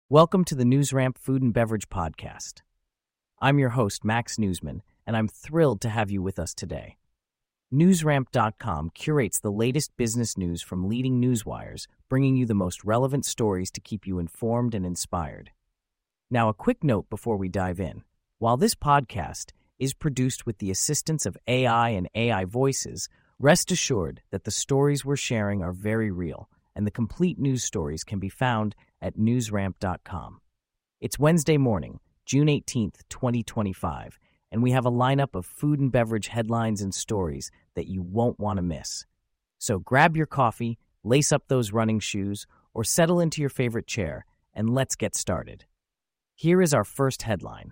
Welcome to the NewsRamp Food and Beverage Podcast. I'm your host, Max Newsman, and I'm thrilled to have you with us today. NewsRamp.com curates the latest business news from leading newswires, bringing you the most relevant stories to keep you informed and inspired. Now, a quick note before we dive in. While this podcast is produced with the assistance of AI and AI voices, rest assured that the stories we're sharing are very real, and the complete news stories can be found at newsramp.com. It's Wednesday morning, June 18th, 2025, and we have a lineup of food and beverage headlines and stories that you won't want to miss. So grab your coffee, lace up those running shoes, or settle into your favorite chair, and let's get started. Here is our first headline.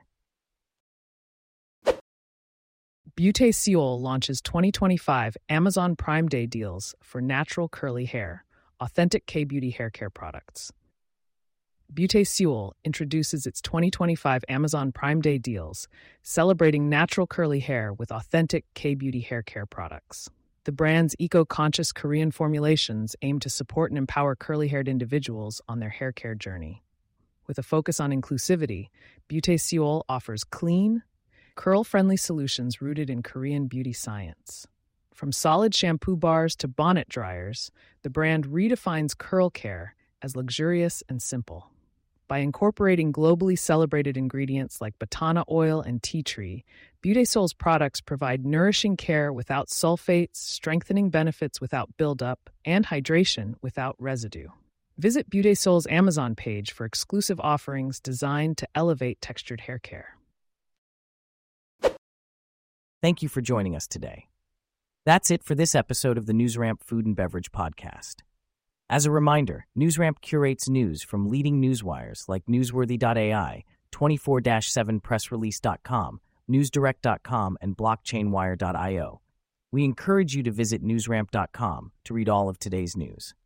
Beauté-Ciolle launches 2025 Amazon Prime Day deals for natural curly hair, authentic K-beauty hair care products. Beauté-Ciolle introduces its 2025 Amazon Prime Day deals, celebrating natural curly hair with authentic K-beauty hair care products. The brand's eco-conscious Korean formulations aim to support and empower curly-haired individuals on their hair care journey. With a focus on inclusivity, Beauté-Ciolle offers clean, curl-friendly solutions rooted in Korean beauty science. From solid shampoo bars to bonnet dryers, the brand redefines curl care as luxurious and simple. By incorporating globally celebrated ingredients like batana oil and tea tree, Beauté-Ciolle's products provide nourishing care without sulfates, strengthening benefits without buildup, and hydration without residue. Visit Beauté-Ciolle's Amazon page for exclusive offerings designed to elevate textured hair care. Thank you for joining us today. That's it for this episode of the NewsRamp Food and Beverage Podcast. As a reminder, NewsRamp curates news from leading newswires like Newsworthy.ai, 24/7pressrelease.com, NewsDirect.com, and BlockchainWire.io. We encourage you to visit NewsRamp.com to read all of today's news.